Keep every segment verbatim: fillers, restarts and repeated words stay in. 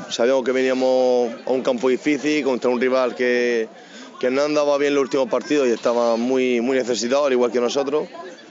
sabíamos que veníamos a un campo difícil contra un rival que, que no andaba bien los últimos partidos y estaba muy, muy necesitado, al igual que nosotros.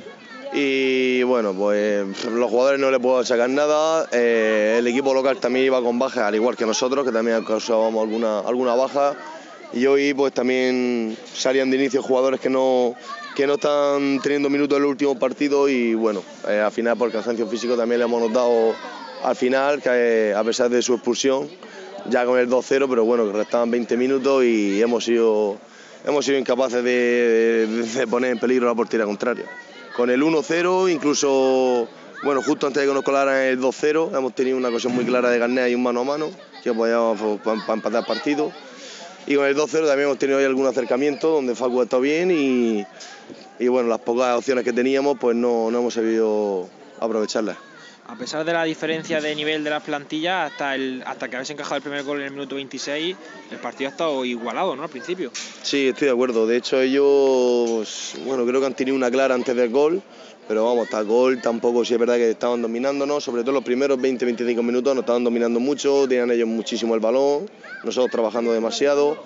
Y bueno, pues los jugadores no le puedo sacar nada, eh, el equipo local también iba con bajas, al igual que nosotros, que también causábamos alguna, alguna baja. Y hoy pues también salían de inicio jugadores que no, que no están teniendo minutos en los últimos partidos y bueno, eh, al final por cansancio físico también le hemos notado al final, que eh, a pesar de su expulsión, ya con el dos cero, pero bueno, que restaban veinte minutos y hemos sido, hemos sido incapaces de, de, de poner en peligro la portería contraria. Con el uno cero, incluso, bueno, justo antes de que nos colaran el dos cero, hemos tenido una ocasión muy clara de Garnea y un mano a mano, que apoyábamos para pa empatar el partido. Y con el dos cero también hemos tenido ahí algún acercamiento donde Facu ha estado bien y, y bueno, las pocas opciones que teníamos pues no, no hemos sabido aprovecharlas. A pesar de la diferencia de nivel de las plantillas, hasta, el, hasta que habéis encajado el primer gol en el minuto veintiséis, el partido ha estado igualado, ¿no?, al principio. Sí, estoy de acuerdo. De hecho ellos, bueno, creo que han tenido una clara antes del gol, pero vamos, hasta el gol tampoco, sí es verdad que estaban dominándonos, sobre todo los primeros veinte a veinticinco minutos nos estaban dominando mucho, tenían ellos muchísimo el balón, nosotros trabajando demasiado.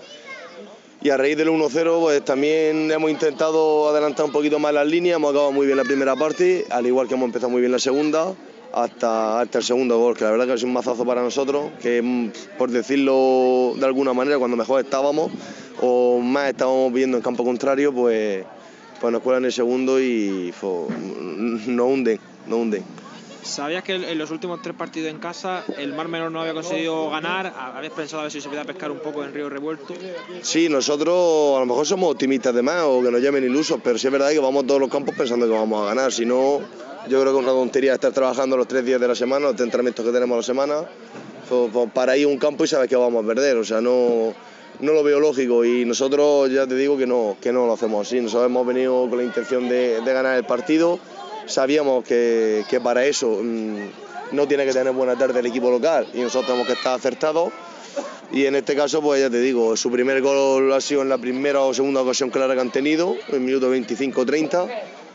Y a raíz del uno cero pues también hemos intentado adelantar un poquito más las líneas, hemos acabado muy bien la primera parte, al igual que hemos empezado muy bien la segunda, hasta, hasta el segundo gol, que la verdad que ha sido un mazazo para nosotros, que por decirlo de alguna manera, cuando mejor estábamos o más estábamos viendo en campo contrario, pues, pues nos cuelan el segundo y pues, nos hunden, nos hunden. ¿Sabías que en los últimos tres partidos en casa el Mar Menor no había conseguido ganar? ¿Habías pensado a ver si se podía pescar un poco en Río Revuelto? Sí, nosotros a lo mejor somos optimistas de más o que nos llamen ilusos, pero sí es verdad que vamos a todos los campos pensando que vamos a ganar. Si no, yo creo que es una tontería estar trabajando los tres días de la semana, los entrenamientos que tenemos a la semana, pues, pues para ir a un campo y sabes que vamos a perder. O sea, no, no lo veo lógico y nosotros ya te digo que no, que no lo hacemos así. Nosotros hemos venido con la intención de, de ganar el partido. Sabíamos que, que para eso mmm, no tiene que tener buena tarde el equipo local y nosotros tenemos que estar acertados y en este caso pues ya te digo, su primer gol ha sido en la primera o segunda ocasión clara que han tenido, en el minuto veinticinco treinta,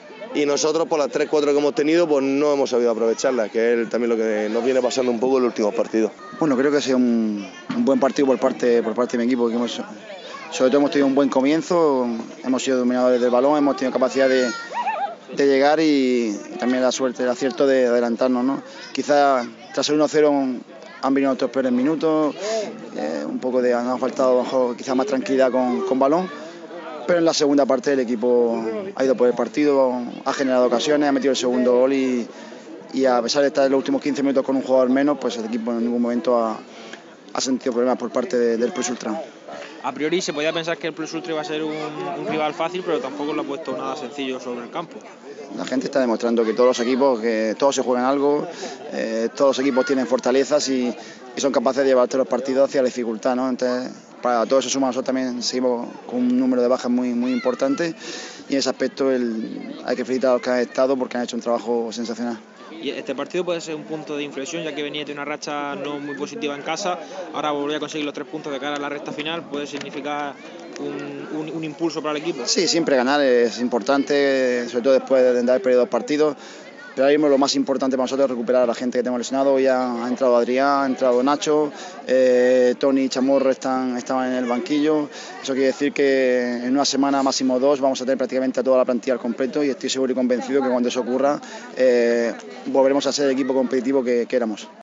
y nosotros por las tres cuatro que hemos tenido pues no hemos sabido aprovecharlas, que es también lo que nos viene pasando un poco en los últimos partidos. Bueno, creo que ha sido un, un buen partido por parte, por parte de mi equipo, que hemos, sobre todo hemos tenido un buen comienzo, hemos sido dominadores del balón, hemos tenido capacidad de de llegar y también la suerte, el acierto de adelantarnos, ¿no? Quizás tras el uno cero han venido otros peores minutos, eh, un poco de, nos ha faltado quizás más tranquilidad con, con balón, pero en la segunda parte el equipo ha ido por el partido, ha generado ocasiones, ha metido el segundo gol y, y a pesar de estar en los últimos quince minutos con un jugador menos, pues el equipo en ningún momento ha, ha sentido problemas por parte de, del Plus Ultra. A priori se podía pensar que el Plus Ultra iba a ser un, un rival fácil, pero tampoco lo ha puesto nada sencillo sobre el campo. La gente está demostrando que todos los equipos, que todos se juegan algo, eh, todos los equipos tienen fortalezas y, y son capaces de llevarte los partidos hacia la dificultad, ¿no? Entonces, para todo eso suma, nosotros también seguimos con un número de bajas muy, muy importante y en ese aspecto el, hay que felicitar a los que han estado porque han hecho un trabajo sensacional. Y este partido puede ser un punto de inflexión, ya que venía de una racha no muy positiva en casa, ahora volver a conseguir los tres puntos de cara a la recta final, ¿puede significar un, un, un impulso para el equipo? Sí, siempre ganar es importante, sobre todo después de haber perdido dos partidos, pero ahora mismo lo más importante para nosotros es recuperar a la gente que tenemos lesionado. Hoy ha, ha entrado Adrián, ha entrado Nacho, eh, Tony y Chamorro están, estaban en el banquillo. Eso quiere decir que en una semana, máximo dos, vamos a tener prácticamente a toda la plantilla al completo y estoy seguro y convencido que cuando eso ocurra eh, volveremos a ser el equipo competitivo que, que éramos.